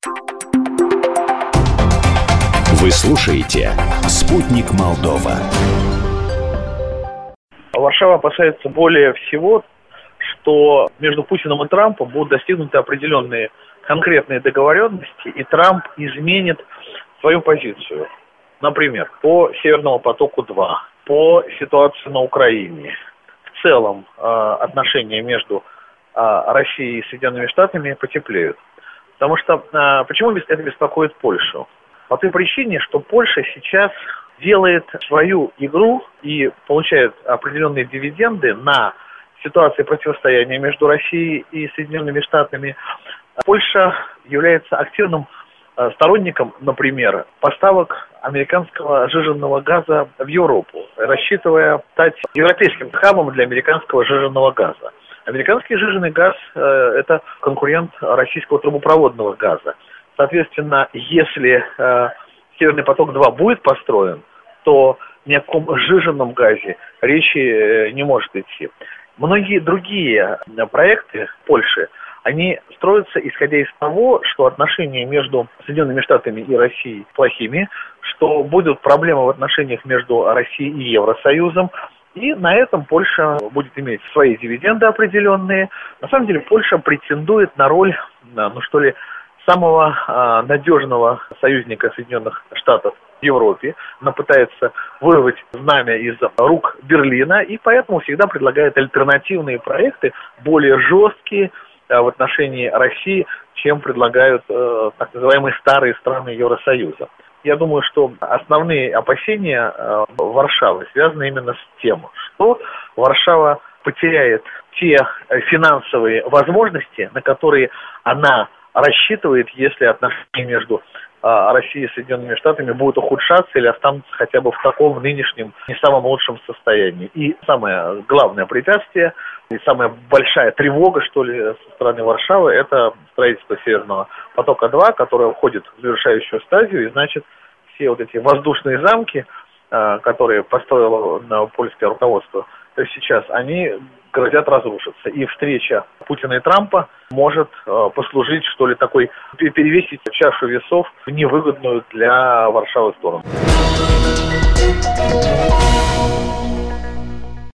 Вы слушаете «Спутник Молдова». Варшава опасается более всего, что между Путиным и Трампом будут достигнуты определенные конкретные договоренности, и Трамп изменит свою позицию. Например, по Северному потоку-2, по ситуации на Украине. В целом отношения между Россией и Соединенными Штатами потеплеют. Потому что почему это беспокоит Польшу? По той причине, что Польша сейчас делает свою игру и получает определенные дивиденды на ситуации противостояния между Россией и Соединенными Штатами. Польша является активным сторонником, например, поставок американского сжиженного газа в Европу, рассчитывая стать европейским хабом для американского сжиженного газа. Американский сжиженный газ – это конкурент российского трубопроводного газа. Соответственно, если Северный поток-2 будет построен, то ни о каком сжиженном газе речи не может идти. Многие другие проекты Польши, они строятся исходя из того, что отношения между Соединенными Штатами и Россией плохими, что будут проблемы в отношениях между Россией и Евросоюзом, и на этом Польша будет иметь свои дивиденды определенные. На самом деле Польша претендует на роль, самого надежного союзника Соединенных Штатов в Европе. Она пытается вырвать знамя из рук Берлина, и поэтому всегда предлагает альтернативные проекты, более жесткие в отношении России, чем предлагают так называемые старые страны Евросоюза. Я думаю, что основные опасения Варшавы связаны именно с тем, что Варшава потеряет те финансовые возможности, на которые она рассчитывает, если отношения между Россией и Соединенными Штатами будут ухудшаться или останутся хотя бы в таком нынешнем не самом лучшем состоянии. И самое главное препятствие, и самая большая тревога, со стороны Варшавы, это строительство Северного потока-2, которое входит в завершающую стадию, и значит, все вот эти воздушные замки, которые построило польское руководство сейчас, они грозят разрушиться. И встреча Путина и Трампа может послужить, такой, перевесить чашу весов в невыгодную для Варшавы сторону.